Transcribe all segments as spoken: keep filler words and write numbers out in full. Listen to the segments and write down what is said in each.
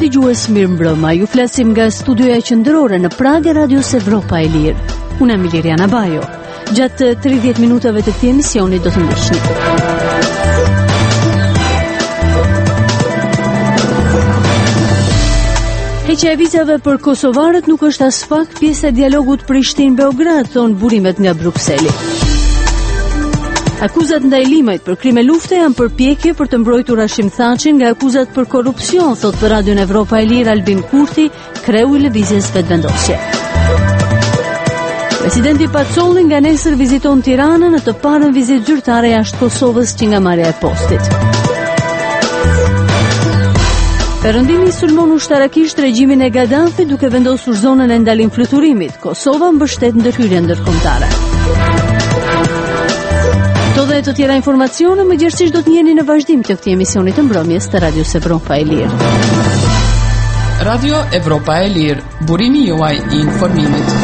dëgjues, mirëmbrëma. Ju flasim nga studioja qendrore në Prag e Radios Evropa e Lirë. Unë jam Iliriana Bajo. Gjatë tridhjetë minutave të këtij emisioni do të ndiqni. Heqja e vizave për kosovarët nuk është as pak pjesë e dialogut Prishtinë-Beograd, thon burimet nga Brukseli. Akuzat ndaj Limajt për krime lufte janë përpjekje për të mbrojtur Hashim Thaqin nga akuzat për korrupsion, thot për Radion Evropa e Lirë Albin Kurti, kreu i lëvizjes vetëvendosje. Presidenti Pacolli nga nesër viziton Tiranën në të parën vizitë zyrtare jashtë Kosovës që nga marrja e postit. Perëndimi sulmon ushtarakisht regjimin e Gaddafi duke vendosur zonën e ndalim fluturimit. Kosova mbështet ndërhyrjen ndërkombëtare. Këto dhe të tjera informacione më gjerësisht do të njeni në vazhdim të këtij emisioni të mbrëmjes të Radios Evropa e Lirë. Radio Evropa e Lirë, burimi juaj i informimit.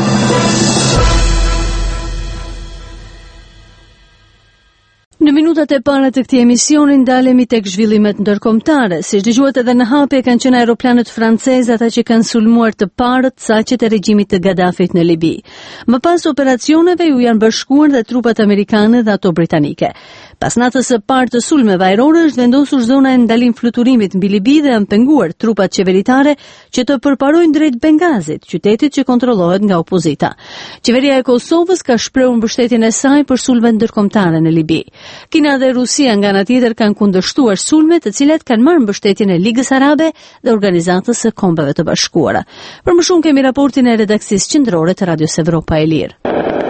Në minutat e para të këtij emisioni ndalemi tek zhvillimet ndërkombëtare. Siç dëgjuat edhe në hapje kanë qenë aeroplanët francezë ata që kanë sulmuar të parët saqet e regjimit të Gaddafit në Libi. Më pas operacioneve ju janë bashkuar dhe trupat amerikane dhe ato britanike. Pas natës së parë të sulmeve ajrore është vendosur zona e ndalim fluturimit mbi Libi dhe janë penguar trupat qeveritare që të përparojnë drejt Bengazit, qytetit që kontrollohet nga opozita. Qeveria e Kosovës ka shprehur mbështetjen e saj për sulmet ndërkombëtare në Libi. Kina dhe Rusia nga ana tjetër kanë kundërshtuar sulmet të cilat kanë marrë mbështetjen e Ligës Arabe dhe Organizatës së Kombeve të Bashkuara. Për më shumë kemi raportin e redaksisë qendrore të Radios Evropa e Lirë.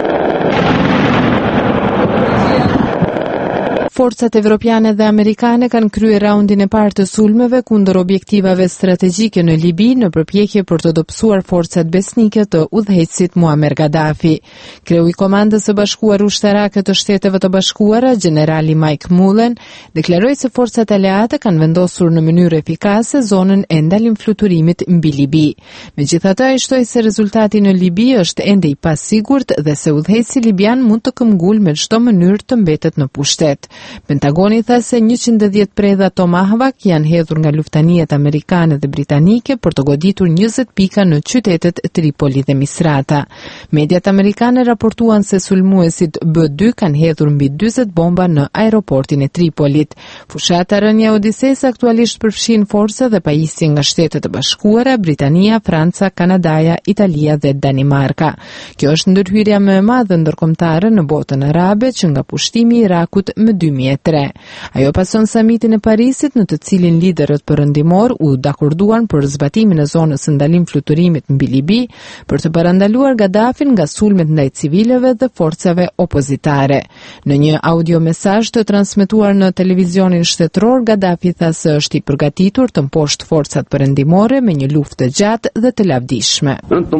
Forcat evropiane dhe amerikane kanë kryer raundin e parë të sulmeve kundër objektivave strategjike në Libi në përpjekje për të dobësuar forcat besnike të udhëheqësit Muammar Gaddafi. Kreu i Komandës së Bashkuar Ushtarake të Shteteve të Bashkuara, generali Mike Mullen, deklaroi se forcat aleate kanë vendosur në mënyrë efikase zonën e ndalim fluturimit mbi Libi. Megjithatë, ai shtoi se rezultati në Libi është ende i pasigurt dhe se udhëheqësi libian mund të këmbgul me çdo mënyrë të mbetet në pushtet. Pentagoni tha se njëqind e dhjetë predha Tomahawk janë hedhur nga luftanijet amerikane dhe britanike për të goditur njëzet pika në qytetet Tripoli dhe Misrata. Mediat amerikane raportuan se sulmuesit B dy kanë hedhur mbi dyzet bomba në aeroportin e Tripolit. Fushata rënja Odises aktualisht përfshin forca dhe pajisje nga Shtetet e Bashkuara, Britania, Franca, Kanadaja, Italia dhe Danimarka. Kjo është ndërhyrja më e madhe ndërkombëtare në botën arabe që nga pushtimi i Irakut më dy mijë e tre. Ajo pason samitin e Parisit në të cilin liderët perëndimor u dakorduan për zbatimin e zonës së ndalim fluturimit mbi Libi për të parandaluar Gaddafin nga sulmet ndaj civileve dhe forcave opozitare. Në një audio mesazh të transmetuar në televizionin shtetëror, Gaddafi tha se është i përgatitur të mposhtë forcat perëndimore me një luftë të gjatë dhe të lavdishme.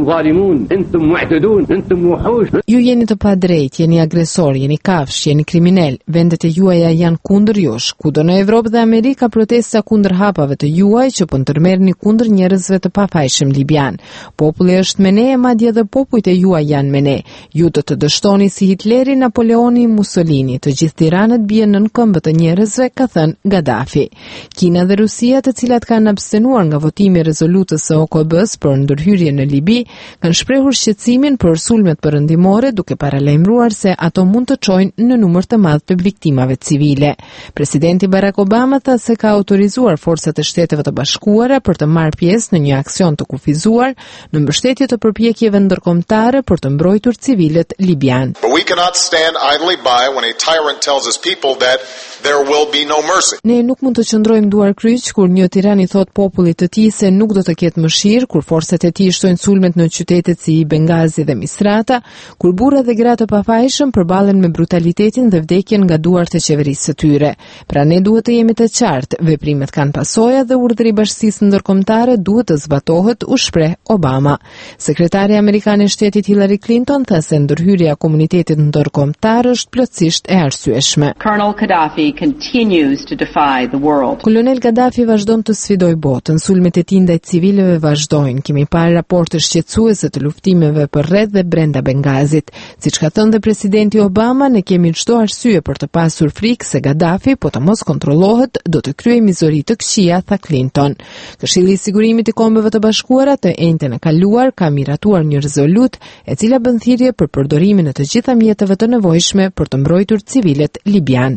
Ju jeni të padrejtë, jeni agresor, jeni kafsh, jeni kriminal. Vendet e juaja janë kundër jush. Kudo në Evropë dhe Amerika protesta kundër hapave të juaj që po ndërmerrni kundër njerëzve të pafajshëm libian. Populli është me ne e madje edhe popujt e juaj janë me ne. Ju do të dështoni si Hitleri, Napoleoni, Mussolini. Të gjithë tiranët bien nën këmbët e njerëzve, ka thënë Gaddafi. Kina dhe Rusia, të cilat kanë abstenuar nga votimi i rezolutës së O K B-s për ndërhyrje në Libi, kanë shprehur shqetësimin për sulmet perëndimore duke paralajmëruar se ato mund të çojnë në numër të madh të viktimave civile. Presidenti Barack Obama tha se ka autorizuar forcat e Shteteve të Bashkuara për të marrë pjesë në një aksion të kufizuar në mbështetje të përpjekjeve ndërkombëtare për të mbrojtur civilët libian. We cannot stand idly by when a tyrant tells his people that there will be no mercy. Ne nuk mund të qëndrojmë duar kryq kur një tiran i thot popullit të tij se nuk do të ketë mëshirë, kur forcat e tij shtojnë sulmet në qytete si Bengazi dhe Misrata, kur burra dhe gra të pafajshëm përballen me brutalitetin dhe vdekjen nga duart e qeverisë së tyre. Pra ne duhet të jemi të qartë, veprimet kanë pasoja dhe urdhri i Bashkisë Ndërkombëtare duhet të zbatohet, u shpreh Obama. Sekretari amerikan i shtetit Hillary Clinton tha se ndërhyrja e komunitetit ndërkombëtar është plotësisht e arsyeshme. Colonel Gaddafi continues to defy the world. Kolonel Gaddafi vazhdon të sfidojë botën, sulmet e tij ndaj civilëve vazhdojnë. Kemi parë raporte shqetësuese të luftimeve përreth dhe brenda Bengazit. Siç ka thënë dhe presidenti Obama, ne kemi çdo arsye për të pasur për frikë se Gaddafi, po të mos kontrollohet, do të kryejë mizori të këqija, tha Clinton. Këshilli i Sigurimit i Kombeve të Bashkuara të enjten e kaluar ka miratuar një rezolut e cila bën thirrje për përdorimin e të gjitha mjeteve të nevojshme për të mbrojtur civilet libian.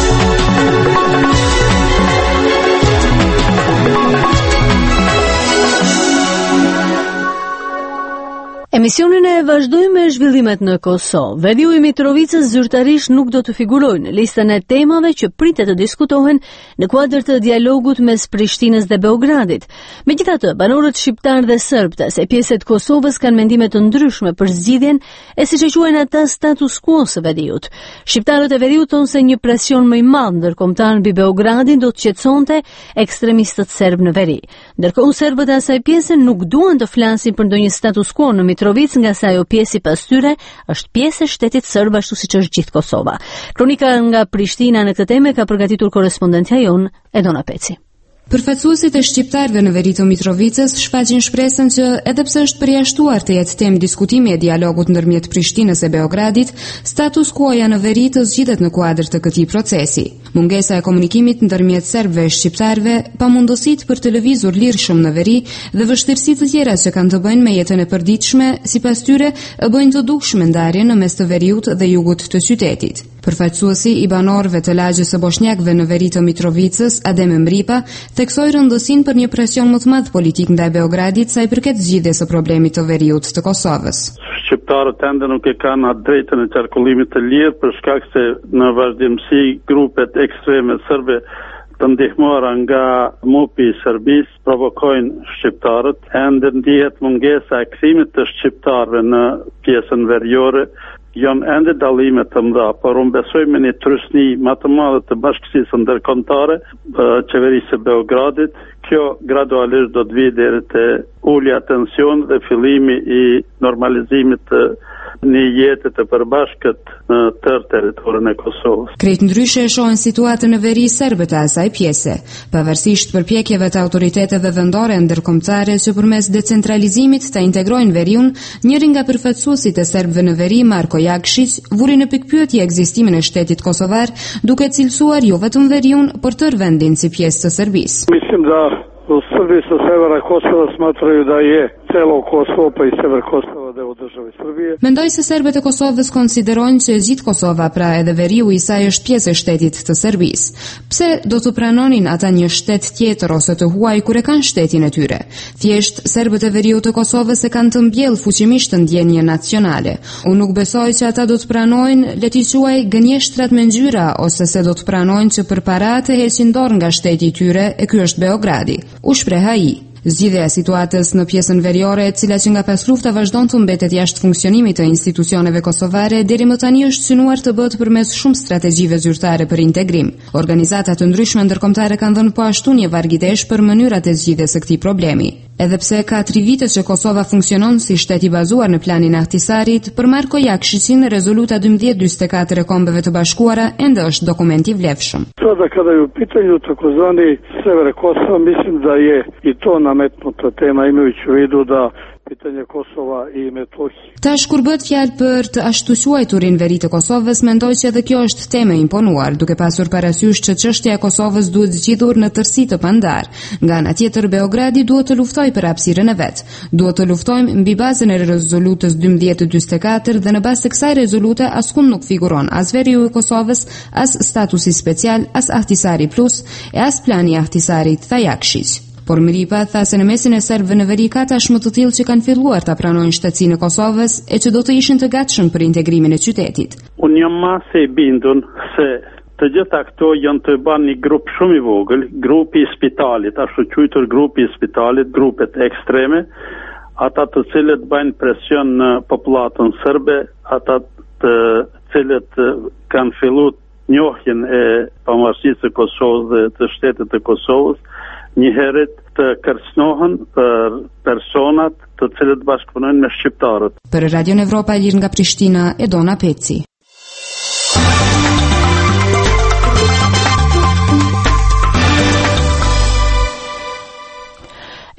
Emisionin e vazhdojmë me zhvillimet në Kosovë. Veriu i Mitrovicës zyrtarisht nuk do të figurojë në listën e temave që pritet të diskutohen në kuadër të dialogut mes Prishtinës dhe Beogradit. Megjithatë, banorët shqiptar dhe serb të asaj pjese të Kosovës kanë mendime të ndryshme për zgjidhjen e siç e quajnë ata status quo së veriut. Shqiptarët e veriut thonë se një presion më i madh ndërkombëtar mbi Beogradin do të qetësonte ekstremistët serb në veri. Ndërkohë serbët e asaj pjese nuk duan të flasin për ndonjë status quo në Mitrovic, nga sa ajo pjesë pas tyre është pjesë e shtetit serb ashtu siç është gjithë Kosova. Kronika nga Prishtina në këtë temë ka përgatitur korrespondentja jon Edona Peci. Përfaqësuesit e shqiptarëve në veri të Mitrovicës shfaqin shpresën që edhe pse është përjashtuar të jetë temë diskutimi e dialogut ndërmjet Prishtinës e Beogradit, status quo-ja në veri të zgjidhet në kuadër të këtij procesi. Mungesa e komunikimit ndërmjet serbëve e shqiptarëve, pamundësitë për të lëvizur lirshëm në veri dhe vështirësitë të tjera që kanë të bëjnë me jetën e përditshme, sipas tyre, e bëjnë të dukshme ndarjen në mes të veriut dhe jugut të qytetit. Përfaqësuesi i banorëve të lagjës së bosnjakëve në veri të Mitrovicës, Adem Mripa, theksoi rëndësinë për një presion më të madh politik ndaj Beogradit sa i përket zgjidhjes së problemit të veriut të Kosovës. Shqiptarët ende nuk e kanë atë drejtën e qarkullimit të lirë për shkak se në vazhdimsi grupet ekstreme serbe të ndihmuara nga M U P i Serbisë provokojnë shqiptarët. Ende ndihet mungesa e kthimit të shqiptarëve në pjesën veriore. Janë ende dallime të mëdha, por unë besoj me një trysni më të madhe të bashkësisë ndërkombëtare, qeverisë së Beogradit. Kjo gradualisht do të vijë deri te ulja tension dhe fillimi i normalizimit të një jetë të përbashkët në tërë territorin e Kosovës. Krejt ndryshe e shohin situatën në veri serbe të asaj pjese, pavarësisht përpjekjeve të autoriteteve vendore ndërkombëtare që përmes decentralizimit të integrojnë veriun, njëri nga përfaqësuesit e serbëve në veri, Marko Jakšić, vuri në pikpyetje ekzistimin e shtetit kosovar, duke cilësuar jo vetëm veriun, por tërë vendin si pjesë të Serbisë. Mislim da u Srbiji sa severa Kosova smatraju da je celo Kosovo pa i sever Kosova deo države Srbije. Mendoj se serbët e Kosovës konsiderojnë që gjithë Kosova, pra edhe veriu i saj, është pjesë e shtetit të Serbisë. Pse do të pranonin ata një shtet tjetër ose të huaj kur e kanë shtetin e tyre? Thjesht serbët e veriut të Kosovës e kanë të mbjellë fuqimisht ndjenje nacionale. Unë nuk besoj që ata do të pranojnë, le t'i quaj, gënjeshtrat me ngjyra, ose se do të pranojnë që përpara të heqin dorë nga shteti i tyre, e ky është Beogradi. U shpreh ai. Zgjidhja e situatës në pjesën veriore, e cila që nga pas lufta vazhdon të mbetet jashtë funksionimit të institucioneve kosovare, deri më tani është synuar të bëhet përmes shumë strategjive zyrtare për integrim. Organizata të ndryshme ndërkombëtare kanë dhënë po ashtu një vargidesh për mënyrat e zgjidhjes së këtij problemi. Edhe pse ka tri vite që Kosova funksionon si shtet i bazuar në planin e Ahtisarit, për Marko Jakšićin, rezoluta dymbëdhjetë dyzet e katër e Kombeve të Bashkuara ende është dokument i vlefshëm. Sada kada je u pitanju takozvani sever Kosova, mislim da je i to nametnuta tema, imajući u vidu da pitanje Kosova i Metohije. Tash kur bëhet fjalë për të ashtu quajturin veri të Kosovës, mendoj që edhe kjo është temë e imponuar, duke pasur parasysh që çështja e Kosovës duhet zgjidhur në tërësi të pandar. Nga ana tjetër, Beogradi duhet të luftojë për hapësirën e vet. Duhet të luftojmë mbi bazën e rezolutës dymbëdhjetë dyzet e katër dhe në bazë të kësaj rezolute askund nuk figuron as veriu i Kosovës, as statusi special, as Ahtisari plus e as plani i Ahtisarit, tha Jakšić. Por Mripa tha se në mesin e serbëve në veri ka tashmë të tillë që kanë filluar ta pranojnë shtetësinë e Kosovës e që do të ishin të gatshëm për integrimin e qytetit. Unë jam masë e bindur se të gjitha këto janë të bërë një grup shumë i vogël, grupi i spitalit, ashtu quajtur grupi i spitalit, grupet ekstreme, ata të cilët bëjnë presion në popullatën serbe, ata të cilët kanë filluar njohjen e pavarësisë së Kosovës dhe të shtetit të Kosovës, njëherët të kërcënohen për personat të cilët bashkëpunojnë me shqiptarët. Për Radio Evropa e lirë nga Prishtina, Edona Peci.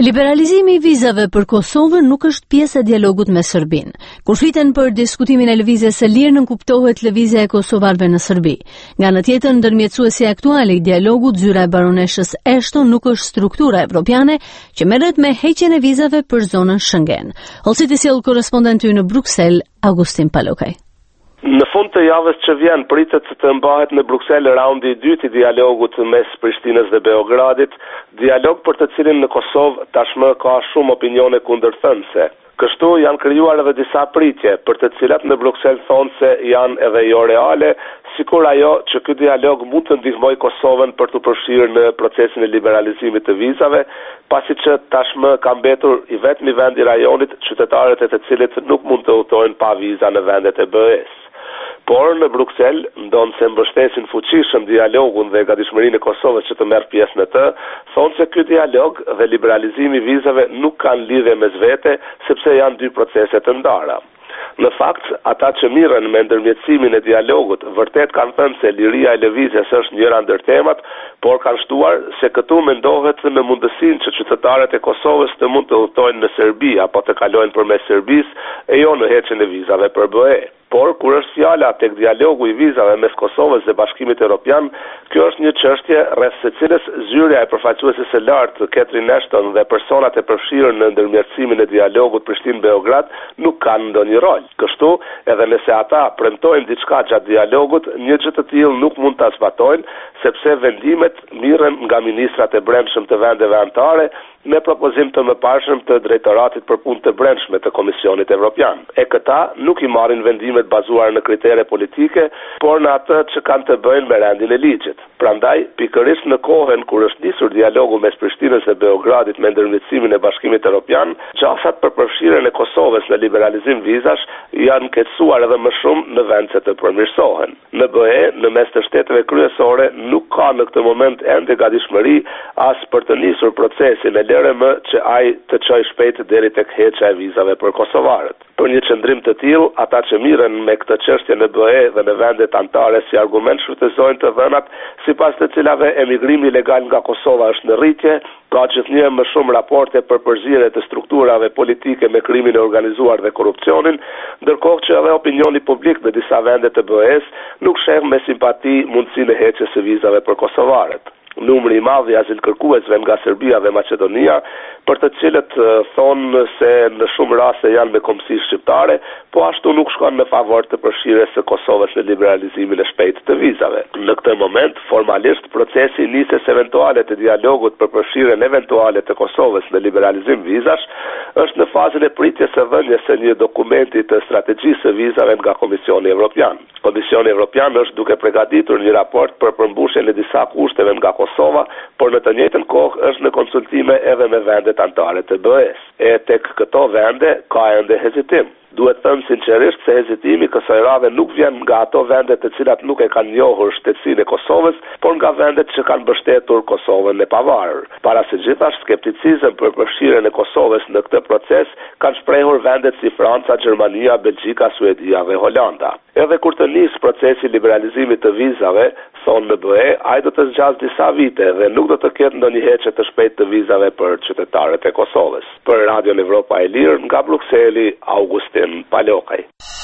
Liberalizimi i vizave për Kosovën nuk është pjesë e dialogut me Serbinë. Kur fliten për diskutimin e lëvizjes së lirë, nuk kuptohet lëvizja e kosovarëve në Serbi. Nga ana tjetër, ndërmjetësuesi aktuale i dialogut, zyra e baroneshës Ashton, nuk është struktura evropiane që merret me heqjen e vizave për zonën Schengen. Holciti sjell korrespondenti në Bruksel, Augustin Palokaj. Në fund të javës që vjen pritet të mbahet në Bruksel raundi i dytë i dialogut mes Prishtinës dhe Beogradit, dialog për të cilin në Kosovë tashmë ka shumë opinione kundërthënëse. Kështu janë krijuar edhe disa pritje, për të cilat në Bruksel thonë se janë edhe jo reale, sikur ajo që ky dialog mund të ndihmojë Kosovën për të përfshirë në procesin e liberalizimit të vizave, pasi që tashmë ka mbetur i vetmi vend i rajonit qytetarët e të cilit nuk mund të udhtojnë pa viza në vendet e B E-s. Por në Bruksel, ndonë se mbështesin fuqishëm dialogun dhe gatishmërinë e Kosovës që të merr pjesë në të, thonë se ky dialog dhe liberalizimi i vizave nuk kanë lidhje mes vete, sepse janë dy procese të ndara. Në fakt, ata që mirën me ndërmjetësimin e dialogut vërtet kanë thënë se liria e lëvizjes është njëra ndër temat, por kanë shtuar se këtu mendohet në mundësinë që qytetarët e Kosovës të mund të udhtojnë në Serbi apo të kalojnë përmes Serbisë e jo në heqjen e vizave për B E. Por kur është fjala tek dialogu i vizave mes Kosovës dhe Bashkimit Evropian, kjo është një çështje rreth së cilës zyrja e përfaqësuesit së lartë Catherine Ashton dhe personat e përfshirë në ndërmjetësimin e dialogut Prishtinë-Beograd nuk kanë ndonjë rol. Kështu, edhe nëse ata premtojnë diçka gjatë dialogut, një gjë të tillë nuk mund ta zbatojnë, sepse vendimet mirren nga ministrat e brendshëm të vendeve anëtare me propozim të mëparshëm të Drejtoratit për Punë të Brendshme të Komisionit Evropian. E këta nuk i marrin vendimet bazuar në kritere politike, por në atë që kanë të bëjnë me rendin e ligjit. Prandaj, pikërisht në kohën kur është nisur dialogu mes Prishtinës dhe Beogradit me ndërmjetësimin e Bashkimit Evropian, gjasat për përfshirjen e Kosovës në liberalizim vizash janë keqësuar edhe më shumë në vend se të përmirësohen. Në B E, në mes të shteteve kryesore, nuk ka në këtë moment ende gatishmëri as për të nisur procesin e lere më që ai të çojë shpejt deri tek heqja e vizave për kosovarët. Për një qëndrim të tillë, ata që mirën me këtë çështje në B E dhe në vendet anëtare si argument shfrytëzojnë të dhënat, sipas të cilave emigrimi ilegal nga Kosova është në rritje, ka gjithnjë më shumë raporte për përzierje të strukturave politike me krimin e organizuar dhe korrupsionin, ndërkohë që edhe opinioni publik në disa vende të B E-s nuk sheh me simpati mundësinë e heqjes së vizave për kosovarët. Numri i madh i azilkërkuesve nga Serbia dhe Maqedonia, për të cilët thonë se në shumë raste janë me kombësi shqiptare, po ashtu nuk shkon në favor të përfshirjes së Kosovës në liberalizimin e shpejtë të vizave. Në këtë moment, formalisht procesi nisjes eventuale të dialogut për përfshirjen eventuale të Kosovës në liberalizim vizash është në fazën e pritjes së dhënies së një dokumenti të strategjisë së vizave nga Komisioni Evropian. Komisioni Evropian është duke përgatitur një raport për përmbushjen e disa kushteve nga Kosova, por në të njëjtën kohë është në konsultime edhe me vendet anëtare të B E-s. E tek këto vende ka ende hezitim. Duhet thënë sinqerisht se hezitimi kësaj radhe nuk vjen nga ato vende të cilat nuk e kanë njohur shtetësinë e Kosovës, por nga vendet që kanë mbështetur Kosovën e pavarur. Para së gjithash, skepticizëm për përfshirjen e Kosovës në këtë proces kanë shprehur vendet si Franca, Gjermania, Belgjika, Suedia dhe Holanda. Edhe kur të nis procesi liberalizimit të vizave, thonë në B E, ai do të zgjasë disa vite dhe nuk do të ketë ndonjë heqje të shpejtë të vizave për qytetarët e Kosovës. Për Radio Evropa e Lirë, nga Brukseli, Augustin Palokaj.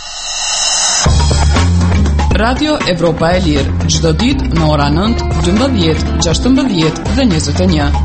Radio Evropa e Lirë, çdo ditë në ora nëntë, dymbëdhjetë, gjashtëmbëdhjetë dhe njëzet e një.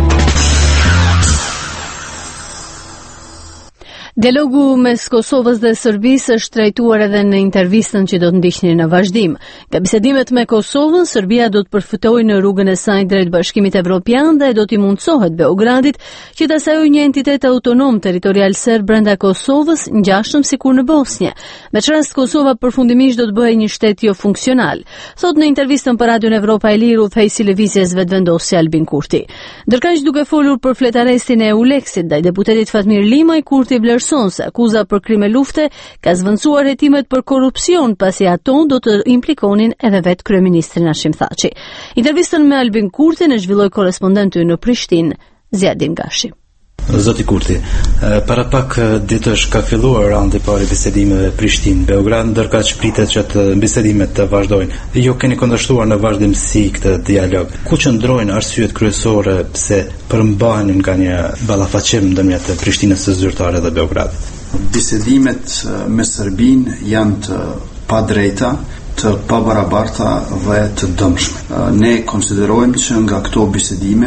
Dialogu mes Kosovës dhe Serbisë është trajtuar edhe në intervistën që do të ndiqni në vazhdim. Nga bisedimet me Kosovën, Serbia do të përfitojë në rrugën e saj drejt Bashkimit Evropian dhe do t'i mundsohet Beogradit që të asajojë një entitet autonom territorial serb brenda Kosovës, ngjashëm sikur në Bosnjë. Me çfarë rast Kosova përfundimisht do të bëhej një shtet jo funksional, thot në intervistën për Radio Evropa e Lirë udhëheqësi lëvizjes vetëvendosje Albin Kurti. Ndërkaq duke folur për fletarestin e Euleksit ndaj deputetit Fatmir Limaj, Kurti vlerëson se akuza për krime lufte ka zvendësuar hetimet për korrupsion, pasi ato do të implikonin edhe vetë kryeministrin Hashim Thaçi. Intervistën me Albin Kurtin e zhvilloi korrespondenti në Prishtinë, Zjadin Gashi. Zoti Kurti, para pak ditësh ka filluar raundi i parë i bisedimeve Prishtinë-Beograd, ndërkaq pritet që të bisedimet të vazhdojnë. Ju keni kundërshtuar në vazhdimsi këtë dialog. Ku qëndrojnë arsyet kryesore pse përmbahenin nga një ballafaqim ndërmjet Prishtinës së zyrtare dhe Beogradit? Bisedimet me Serbinë janë të padrejta, të pabarabarta dhe të dëmshme. Ne konsiderojmë që nga këto bisedime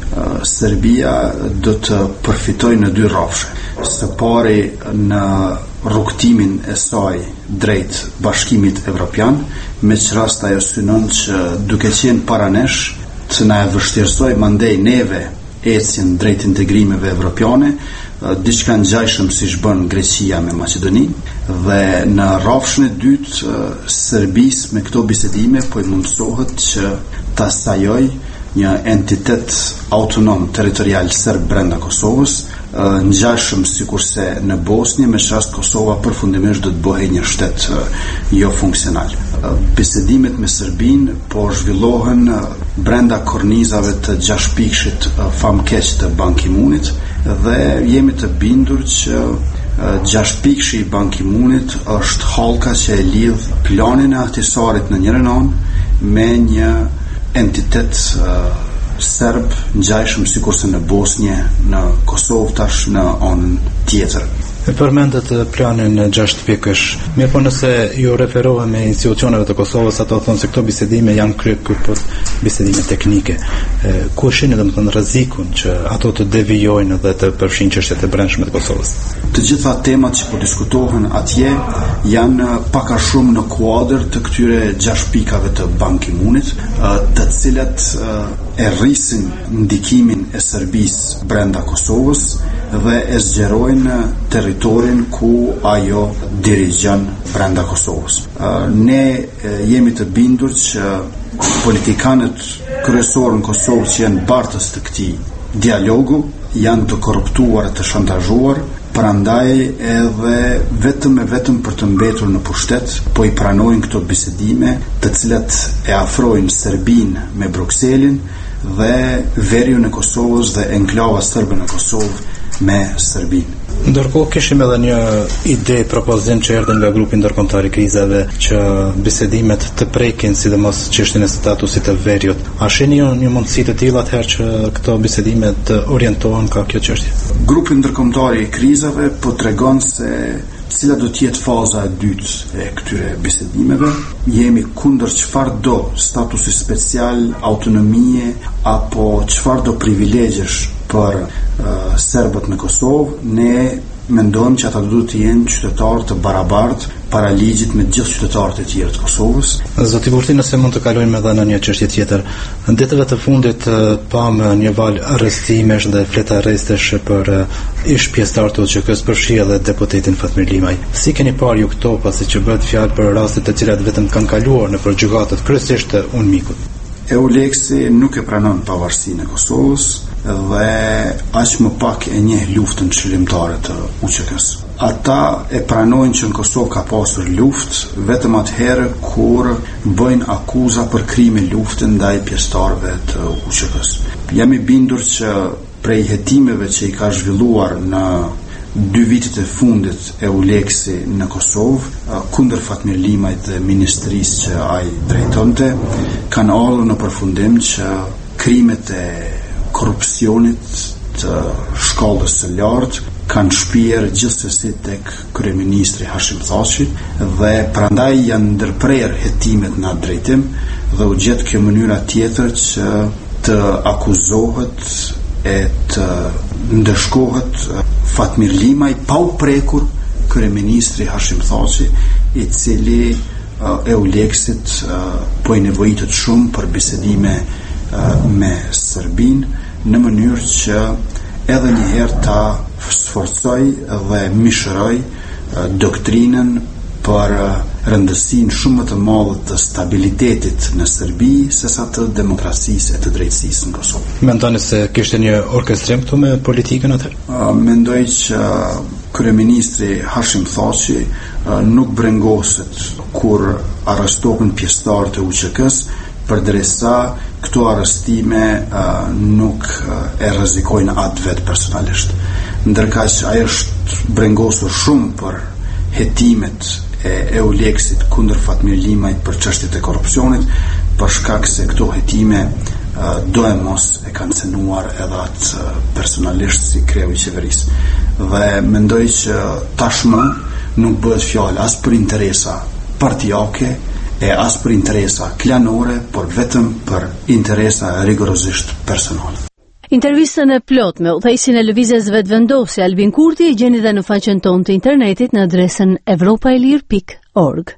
Serbia do të përfitojë në dy rrafshe. Së pari në rrugtimin e saj drejt Bashkimit Evropian, me që rast ajo synon që duke qenë para nesh të na e vështirësoj mandej neve ecjen drejt integrimeve evropiane, diçka ngjajshëm siç bën Greqia me Maqedoninë, dhe në rrafshën e dytë Serbisë me këto bisedime po i mundsohet që ta sajoj një entitet autonom territorial serb brenda Kosovës, ngjashëm sikurse në Bosnjë, me çast Kosova përfundimisht do të bëhej një shtet jo funksional. Bisedimet me Serbinë po zhvillohen brenda kornizave të gjashpikshit famkeq të Ban Ki-moonit dhe jemi të bindur që gjashpikshi i Ban Ki-moonit është hallka që e lidh planin e ahtisarit në njërin anë me një entitet uh, serb ngjajshëm sikurse në Bosnjë, në Kosovë tash në anën tjetër. E përmendet planin gjashtë pikësh. Mirë, po nëse ju referohen me institucioneve të Kosovës, ato thonë se këto bisedime janë kryer për bisedime teknike. E, ku shihni domethënë rrezikun që ato të devijojnë dhe të përfshin çështjet e brendshme të Kosovës? Të gjitha temat që po diskutohen atje janë pak a shumë në kuadër të këtyre gjashtë pikave të Ban Ki-moonit, të cilat e rrisin ndikimin e Serbisë brenda Kosovës dhe e zgjerojnë territorin ku ajo dirigjon brenda Kosovës. Ne jemi të bindur që politikanët kryesorë në Kosovë që janë bartës të këtij dialogu janë të korruptuar e të shantazhuar, prandaj edhe vetëm e vetëm për të mbetur në pushtet po i pranojnë këto bisedime, të cilat e afrojnë Serbinë me Brukselin dhe veriun e Kosovës dhe enklava serbe në Kosovë me Serbinë. Ndërkohë kishim edhe një ide, propozim që erdhi nga grupi ndërkombëtar i krizave që bisedimet të prekin sidomos çështjen e statusit të veriut. A shihni ju një mundësi të tillë atëherë që këto bisedime të orientohen ka kjo çështje? Grupi ndërkombëtar i krizave po tregon se cila do të jetë faza e dytë e këtyre bisedimeve. Jemi kundër çfarëdo statusi special, autonomie apo çfarëdo privilegjesh për uh, serbët në Kosovë. Ne mendojmë që ata duhet të jenë qytetarë të barabartë para ligjit me gjithë qytetarët e tjerë të Kosovës. Zoti Kurti, nëse mund të kalojmë edhe në një çështje tjetër. Në ditëve të fundit pam një val arrestimesh dhe flet arrestesh për ish pjesëtar të U Q K-s, përfshi edhe deputetin Fatmir Limaj. Si keni parë ju këto, pasi që bëhet fjalë për raste të cilat vetëm kanë kaluar në gjykatat kryesisht të Unmikut? EULEX-i nuk e pranon pavarësinë e Kosovës dhe aq më pak e njeh luftën çlirimtare të U Q K-s. Ata e pranojnë që në Kosovë ka pasur luftë vetëm atëherë kur bëjnë akuza për krime lufte ndaj pjesëtarëve të U Q K-s. Jam i bindur që prej hetimeve që i ka zhvilluar në dy vitet e fundit EULEX-i në Kosovë kundër Fatmir Limajt dhe ministrisë që ai drejtonte, kanë ardhur në përfundim që krimet e korrupsionit të shkallës së lartë kanë shpier gjithsesi tek kryeministri Hashim Thaçi dhe prandaj janë ndërprer hetimet në atë drejtim dhe u gjet kjo mënyra tjetër që të akuzohet e të ndëshkohet Fatmir Limaj pa u prekur kryeministri Hashim Thaçi, i cili uh, EULEX-it uh, po i nevojitet shumë për bisedime uh, me Serbinë në mënyrë që edhe një herë ta sforcoj dhe mishëroj uh, doktrinën për uh, rëndësinë shumë më të madhe të stabilitetit në Serbi sesa të demokracisë e të drejtësisë në Kosovë. Mendoni se kishte një orkestrim këtu me politikën atë? Uh, mendoj që kryeministri Hashim Thaçi uh, nuk brengoset kur arrestohen pjesëtarët e U Q K-s, përderisa këto arrestime uh, nuk uh, e rrezikojnë atë vetë personalisht. Ndërkaq ai është brengosur shumë për hetimet e Euleksit kundër Fatmir Limajt për çështjet e korrupsionit, për shkak se këto hetime uh, do e mos e kanë cënuar edhe atë uh, personalisht si kreu i qeverisë. Dhe mendoj që tashmë nuk bëhet fjalë as për interesa partijake e as për interesa klanore, por vetëm për interesa rigorozisht personale. Intervistën e plot me udhëheqësin e lëvizjes vetëvendosje Albin Kurti e gjeni dhe në faqen tonë të internetit në adresën evropaelir pikë org.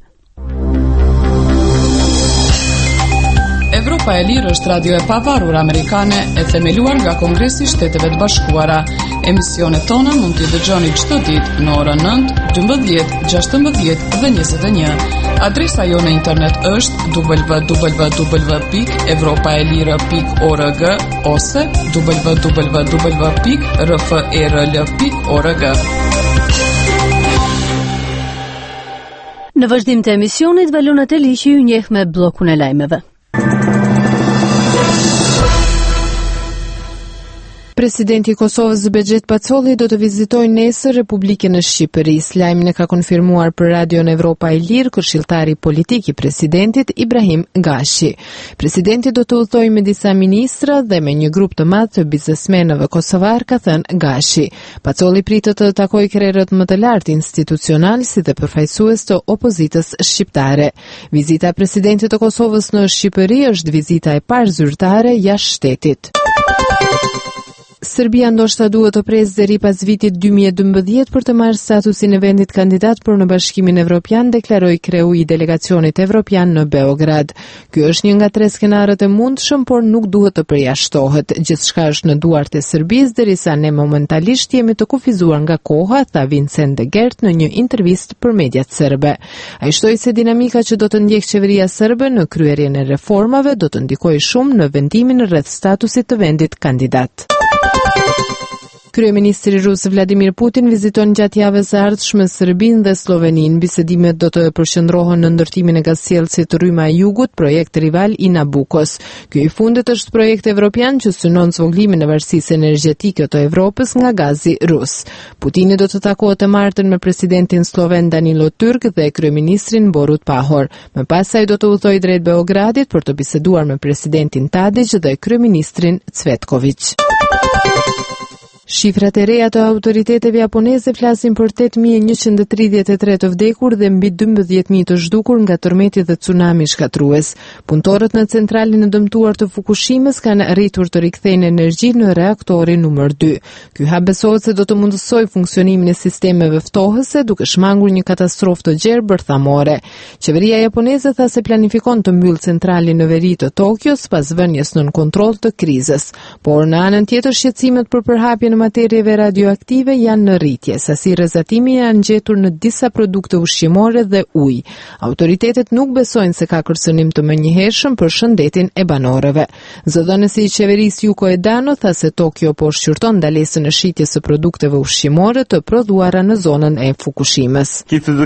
Evropa e Lirë është radio e pavarur amerikane e themeluar nga Kongresi i Shteteve të Bashkuara. Emisionet tona mund t'i dëgjoni çdo ditë në orën nëntë, dymbëdhjetë, gjashtëmbëdhjetë dhe njëzet e një. Adresa jo në internet është w w w pikë evropaelire pikë org ose w w w pikë r f e r l pikë org. Në vazhdim të emisionit, Valona Teliqi ju njeh me bllokun e lajmeve. Presidenti i Kosovës Begjet Pacolli do të vizitojë nesër Republikën e Shqipërisë. Lajmin e ka konfirmuar për Radion Evropa e Lirë këshilltari politik i presidentit Ibrahim Gashi. Presidenti do të udhtojë me disa ministra dhe me një grup të madh të biznesmenëve kosovar, ka thënë Gashi. Pacolli pritet të takojë krerët më të lartë institucional si dhe përfaqësues të opozitës shqiptare. Vizita e presidentit të Kosovës në Shqipëri është vizita e parë zyrtare jashtë shtetit. Serbia ndoshta duhet të presë deri pas vitit dy mijë e dymbëdhjetë për të marrë statusin e vendit kandidat për në Bashkimin Evropian, deklaroi kreu i delegacionit evropian në Beograd. Ky është një nga tre skenarët e mundshëm, por nuk duhet të përjashtohet. Gjithçka është në duart e Serbisë derisa ne momentalisht jemi të kufizuar nga koha, tha Vincent de Gert në një intervistë për mediat serbe. Ai shtoi se dinamika që do të ndjekë qeveria serbe në kryerjen e reformave do të ndikojë shumë në vendimin rreth statusit të vendit kandidat. Kryeministri rus Vladimir Putin viziton gjatë javës së ardhshme Serbinë dhe Sloveninë. Bisedimet do të përqendrohen në ndërtimin e gasjellësit Rryma e Jugut, projekt rival i Nabukos. Ky i fundit është projekt evropian që synon zvogëlimin e varësisë energjetike të Evropës nga gazi rus. Putini do të takohet të martën me presidentin sloven Danilo Turk dhe kryeministrin Borut Pahor. Më pas ai do të udhtojë drejt Beogradit për të biseduar me presidentin Tadić dhe kryeministrin Cvetković. Shifrat e reja të autoriteteve japoneze flasin për tetë mijë e njëqind e tridhjetë e tre të vdekur dhe mbi dymbëdhjetë mijë të zhdukur nga tërmeti dhe tsunami shkatrues. Punëtorët në centralin e dëmtuar të Fukushimës kanë arritur të rikthejnë energji në reaktorin numër dy. Ky hap besohet se do të mundësojë funksionimin e sistemeve ftohëse, duke shmangur një katastrofë të gjerë bërthamore. Qeveria japoneze tha se planifikon të mbyllë centralin në veri të Tokios pas vënies nën kontroll të krizës. Por në anën tjetër shqetësimet për përhapjen në materieve radioaktive janë në rritje, sasi rrezatimi janë gjetur në disa produkte ushqimore dhe ujë. Autoritetet nuk besojnë se ka kërcënim të menjëhershëm për shëndetin e banorëve. Zëdhënësi i qeverisë Yuko Edano tha se Tokyo po shqyrton ndalesën e shitjes së produkteve ushqimore të prodhuara në zonën e Fukushimës.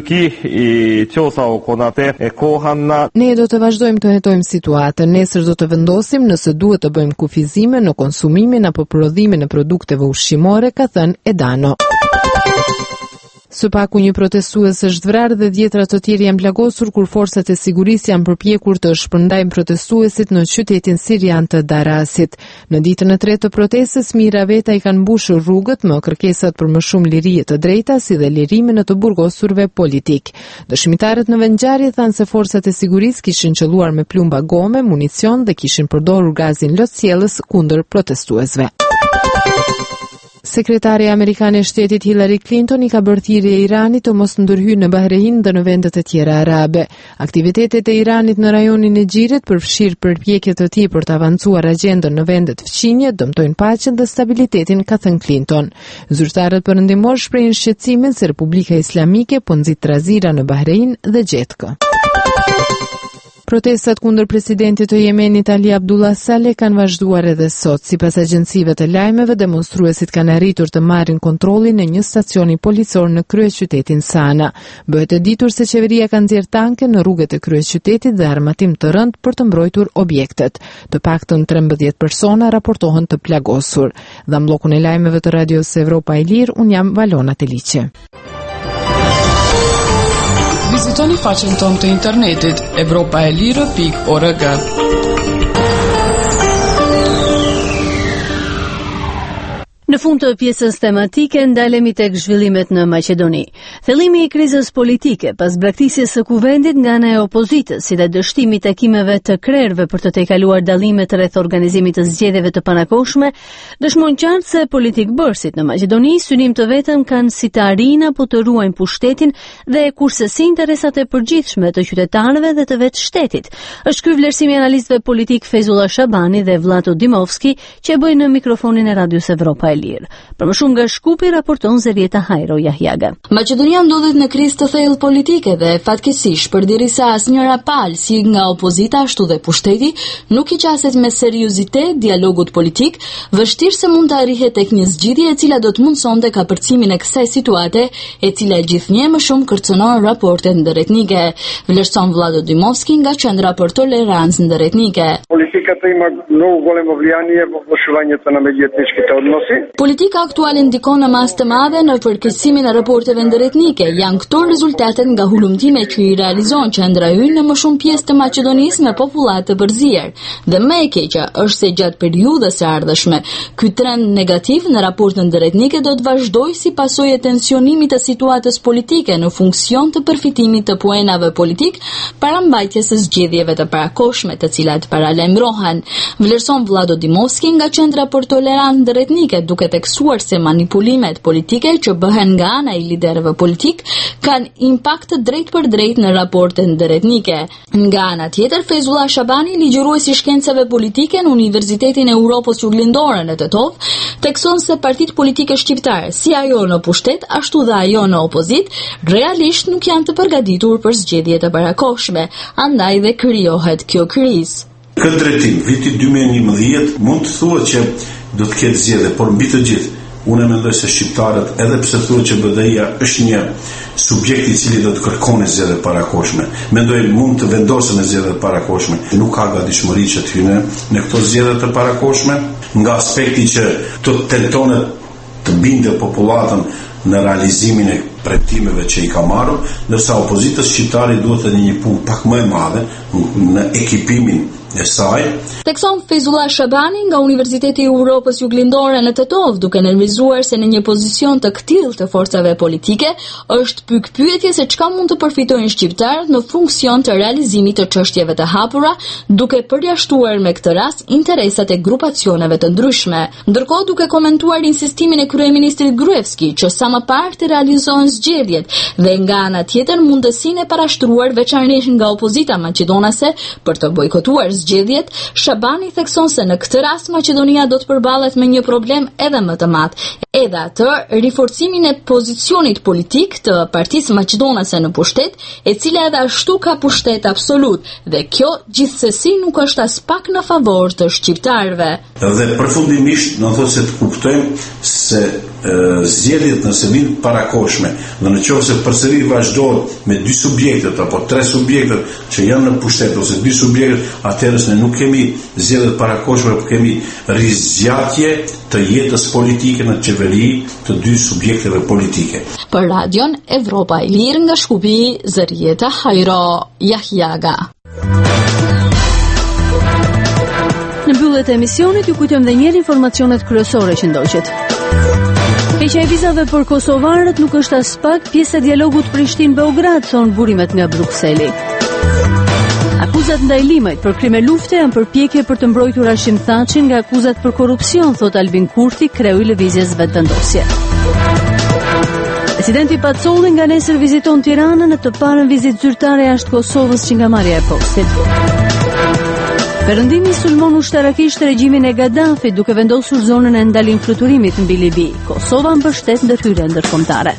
Ne do të vazhdojmë të hetojmë situatën. Nesër do të vendosim nëse duhet të bëjmë kufizime në konsumimin apo prodhimin e produkteve ushqimore, ka thënë Edano. Së paku një protestues është vrarë dhe dhjetra të tjerë janë plagosur kur forcat e sigurisë janë përpjekur të shpërndajnë protestuesit në qytetin sirian të Darasit. Në ditën e tretë të protestës, mijëra veta i kanë mbushur rrugët me kërkesat për më shumë liri të drejta si dhe lirimin e të burgosurve politik. Dëshmitarët në vendngjarje thanë se forcat e sigurisë kishin qelluar me plumba gome, municion dhe kishin përdorur gazin lotësjellës kundër protestuesve. Sekretari amerikane e shtetit Hillary Clinton i ka bërë thirrje Iranit të mos ndërhyjë në Bahrein dhe në vendet e tjera arabe. Aktivitetet e Iranit në rajonin e Xhirit përfshir përpjekjet të tij për të avancuar agjendën në vendet fqinje, dëmtojnë paqen dhe stabilitetin, ka thënë Clinton. Zyrtarët perëndimor shprehin shqetësimin se Republika Islamike po nxit trazira në Bahrein dhe Gjetkë. Protestat kundër presidentit të Yemenit Ali Abdullah Saleh kanë vazhduar edhe sot. Sipas agjencive të lajmeve, demonstruesit kanë arritur të marrin kontrollin në një stacioni policor në kryeqytetin Sana. Bëhet e ditur se qeveria ka nxjerrë tanke në rrugët e kryeqytetit dhe armatim të rënd për të mbrojtur objektet. Të paktën trembëdhjetë persona raportohen të plagosur. Dhe mllokun e lajmeve të Radios Evropa e Lirë, un jam Valona Teliçe. Vizitoni faqen tonë të internetit evropa e lirë pikë org. Në fund të pjesës tematike ndalemi tek zhvillimet në Maqedoni. Thellimi i krizës politike pas braktisjes së kuvendit nga ana e opozitës, si dhe dështimi i takimeve të krerëve për të tejkaluar dallimet rreth organizimit të zgjedhjeve të panakohshme, dëshmon qartë se politikbërësit në Maqedoni synim të vetëm kanë si të arrijnë apo të ruajnë pushtetin dhe kurse si interesat e përgjithshme të qytetarëve dhe të vetë shtetit. Është ky vlerësimi i analistëve politik Feyzullah Shabani dhe Vlado Dimovski që bëjnë në mikrofonin e Radios Evropa Lirë. Për më shumë nga Shkupi raporton Zerieta Hajro Jahjaga. Maqedonia ndodhet në krizë të thellë politike dhe fatkeqësisht përderisa asnjëra palë si nga opozita ashtu dhe pushteti nuk i qaset me seriozitet dialogut politik, vështirë se mund të arrihet tek një zgjidhje e cila do të mundsonte kapërcimin e kësaj situate, e cila gjithnjë më shumë kërcënon raportet ndëretnike. Vlerëson Vlado Dimovski nga Qendra për Tolerancë Ndëretnike. Политиката има много голямо влияние в влошувањето на меѓуетничките односи. Politika aktuale ndikon në masë të madhe në përkeqësimin e raporteve ndëretnike. Janë këto rezultatet nga hulumtime që i realizon qendra ynë në më shumë pjesë të Maqedonisë me popullat të përzier. Dhe më e keqja është se gjatë periudhës së ardhshme, ky trend negativ në raportet ndëretnike do të vazhdojë si pasojë e tensionimit të situatës politike në funksion të përfitimit të puenave politik para mbajtjes së zgjedhjeve të parakohshme, të cilat paralajmërohen. Vlerëson Vlado Dimovski nga Qendra për Tolerancë Ndëretnike, duke theksuar se manipulimet politike që bëhen nga ana e liderëve politik kanë impakt drejt për drejt në raportet ndëretnike. Nga ana tjetër, Feyzullah Shabani, ligjërues i shkencave politike në Universitetin e Europës Juglindore në Tetov, thekson se partitë politike shqiptare, si ajo në pushtet, ashtu dhe ajo në opozit, realisht nuk janë të përgatitur për zgjedhje të parakohshme, andaj dhe krijohet kjo krizë. Këtë drejtim, viti dy mijë e njëmbëdhjetë mund të thuhet që do të ketë zgjedhje, por mbi të gjithë, unë mendoj se shqiptarët, edhe pse thuhet që B D I-ja është një subjekt i cili do të kërkojë zgjedhje parakohshme, mendoj mund të vendosen në zgjedhje parakohshme. Nuk ka gatishmëri që të hyjnë në këto zgjedhje të parakohshme, nga aspekti që të tentonet të bindë popullatën në realizimin e premtimeve që i ka marrë, ndërsa opozita shqiptare duhet të një punë pak më e madhe në ekipimin e saj. Thekson Feyzullah Shabani nga Universiteti i Europës Juglindore në Tetov, duke nervizuar se në një pozicion të këtill të forcave politike është pikpyetje se çka mund të përfitojnë shqiptarët në funksion të realizimit të çështjeve të hapura, duke përjashtuar me këtë rast interesat e grupacioneve të ndryshme. Ndërkohë, duke komentuar insistimin e kryeministrit Gruevski që sa më parë të realizohen zgjedhjet dhe nga ana tjetër mundësinë e parashtruar veçanërisht nga opozita maqedonase për të bojkotuar zgjedhjet, Shabani thekson se në këtë rast Maqedonia do të përballet me një problem edhe më të madh, edhe atë riforcimin e pozicionit politik të Partisë Maqedonase në pushtet, e cila edhe ashtu ka pushtet absolut, dhe kjo gjithsesi nuk është as pak në favor të shqiptarëve. Dhe përfundimisht, do të thotë se të kuptojmë se zgjedhjet nëse vinë parakohshme, dhe në qoftë se përsëri vazhdohet me dy subjektet apo tre subjektet që janë në pushtet ose dy subjektet, atëherë ne nuk kemi zgjedhje parakohshme, por kemi rizgjatje të jetës politike në qeveri të dy subjekteve politike. Për Radion Evropa e Lirë nga Shkupi, Zerieta Hajro Jahjaga. Në mbyllet e emisionit ju kujtojmë dhe njëherë informacionet kryesore që ndoqet. Keqja e vizave për kosovarët nuk është as pak pjesë e dialogut Prishtinë-Beograd, thon burimet nga Brukseli. Akuzat ndaj Limajt për krime lufte janë përpjekje për të mbrojtur Hashim Thaçin nga akuzat për korrupsion, thot Albin Kurthi, kreu i lëvizjes vetëvendosje. Presidenti Pacolli nga nesër viziton Tiranën në të parën vizitë zyrtare jashtë Kosovës që nga marrja e postit. Perëndimi sulmon ushtarakisht regjimin e Gaddafit duke vendosur zonën e ndalim fluturimit mbi Libi. Kosova mbështet ndërhyrje ndërkombëtare.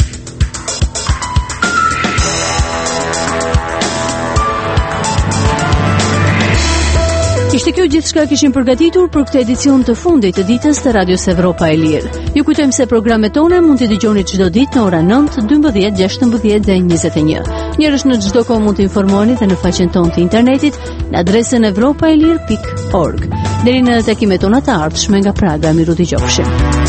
Ishte kjo gjithçka kishim përgatitur për këtë edicion të fundit të ditës të Radios Evropa e Lirë. Ju kujtojmë se programet tona mund t'i dëgjoni çdo ditë në ora nëntë, dymbëdhjetë, gjashtëmbëdhjetë dhe njëzet e një. Njerëz në çdo kohë mund të informoheni dhe në faqen tonë të internetit në adresën evropaelir pikë org. Deri në takimet tona të ardhshme nga Praga, miru dëgjofshim.